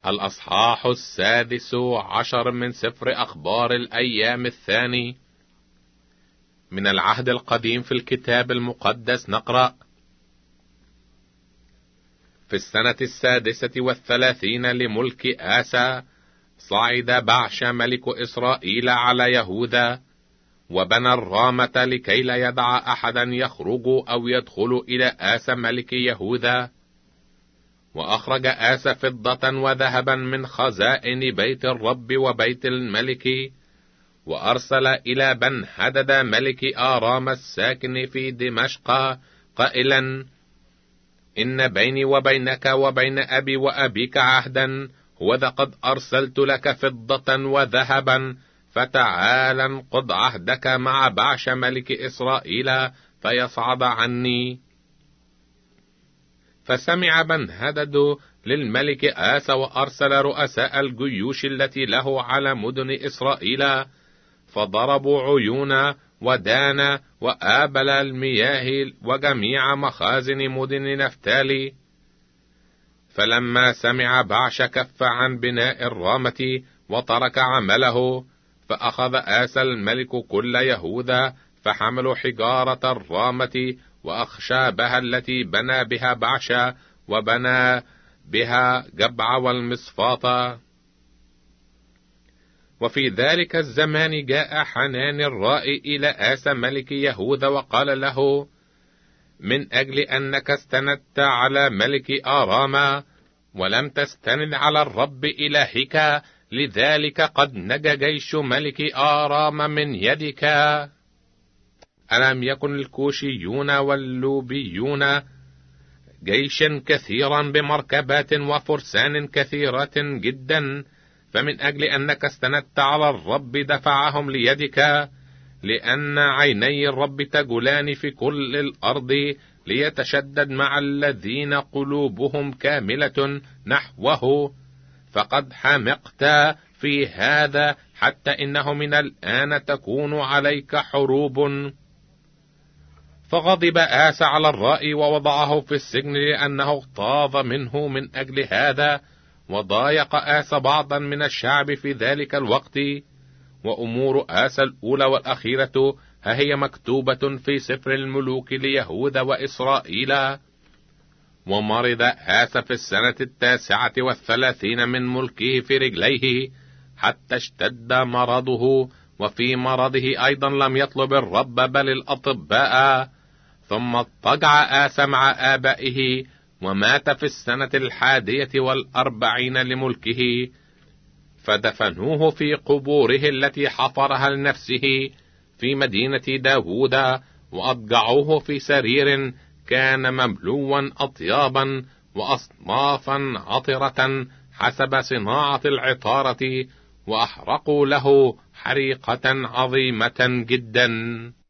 الأصحاح 16 من سفر أخبار الأيام الثاني. من العهد القديم في الكتاب المقدس نقرأ: في السنة 36 لملك آسى صعد بعشا ملك إسرائيل على يهوذا، وبنى الرامة لكي لا يدع أحدا يخرج أو يدخل إلى آسى ملك يهوذا. وأخرج آسى فضة وذهبا من خزائن بيت الرب وبيت الملك، وأرسل إلى بنهدد ملك آرام الساكن في دمشق قائلا: إن بيني وبينك وبين أبي وأبيك عهدا، وذا قد أرسلت لك فضة وذهبا، فتعال انقض عهدك مع بعش ملك إسرائيل فيصعد عني. فسمع بنهدد للملك آسى، وأرسل رؤساء الجيوش التي له على مدن إسرائيل، فضربوا عيون ودان وآبل المياه وجميع مخازن مدن نفتالي. فلما سمع بعش كف عن بناء الرامة وترك عمله، فأخذ آسى الملك كل يهوذا، فحملوا حجارة الرامة وأخشابها التي بنى بها بعشا، وبنى بها جبع والمصفاطة. وفي ذلك الزمان جاء حنان الرائي إلى آسى ملك يهوذا وقال له: من أجل أنك استندت على ملك آرام ولم تستند على الرب إلهك، لذلك قد نجا جيش ملك آرام من يدك. ألم يكن الكوشيون واللوبيون جيشا كثيرا بمركبات وفرسان كثيرة جدا، فمن أجل أنك استندت على الرب دفعهم ليدك، لأن عيني الرب تجولان في كل الأرض، ليتشدد مع الذين قلوبهم كاملة نحوه. فقد حمقت في هذا، حتى إنه من الآن تكون عليك حروب. فغضب آسى على الرائي ووضعه في السجن، لأنه اغتاظ منه. من أجل هذا وضايق آسى بعضا من الشعب في ذلك الوقت. وأمور آسى الأولى والأخيرة ها هي مكتوبة في سفر الملوك ليهوذا وإسرائيل. ومرض آسى في السنة 39 من ملكه في رجليه، حتى اشتد مرضه، وفي مرضه أيضا لم يطلب الرب بل الأطباء. ثم اضطجع آسى مع آبائه، ومات في السنة 41 لملكه. فدفنوه في قبوره التي حفرها لنفسه في مدينة داوود، وأضجعوه في سرير كان مملوا أطيابا وأصنافا عطرة حسب صناعة العطارة، وأحرقوا له حريقة عظيمة جدا.